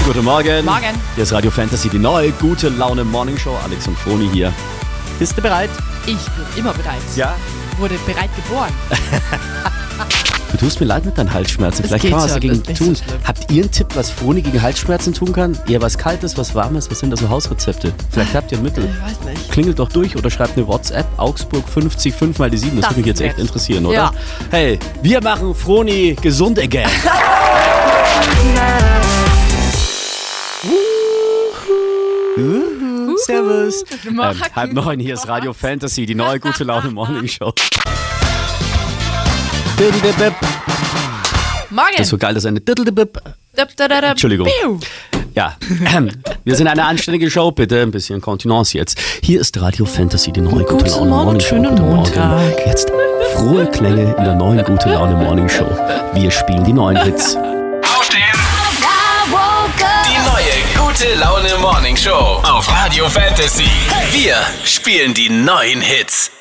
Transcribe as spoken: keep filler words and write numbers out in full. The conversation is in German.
Guten Morgen. Morgen. Hier ist Radio Fantasy, die neue gute Laune Morning Show. Alex und Froni hier. Bist du bereit? Ich bin immer bereit. Ja. Wurde bereit geboren. Du tust mir leid mit deinen Halsschmerzen. Das Vielleicht geht kann man was schon, dagegen das ist nicht tun. so schlimm. Habt ihr einen Tipp, was Froni gegen Halsschmerzen tun kann? Eher was Kaltes, was Warmes? Was sind da so Hausrezepte? Vielleicht habt ihr ein Mittel. Ich weiß nicht. Klingelt doch durch oder schreibt eine WhatsApp. Augsburg fünfzig, fünf mal die sieben. Das, Das würde mich ist jetzt echt nett. interessieren, oder? Ja. Hey, wir machen Froni gesund again. Uhu, servus. Guten Morgen. Ähm, halb neun, hier ist Radio Fantasy, die neue gute Laune Morning Show. Diddle-dip-dip. Morgen. Das ist so geil, das ist eine Diddle-dip-dip. Dip, da, da, da. Entschuldigung. Piu. Ja, ähm, wir sind eine anständige Show, bitte ein bisschen Kontenance jetzt. Hier ist Radio Fantasy, die neue gute Guten Laune Morgen, Morning Show. schönen Guten Morgen. Montag. Jetzt frohe Klänge in der neuen gute Laune Morning Show. Wir spielen die neuen Hits. Aufstehen! Die neue gute Laune Morning Show auf Radio Fantasy. Wir spielen die neuen Hits.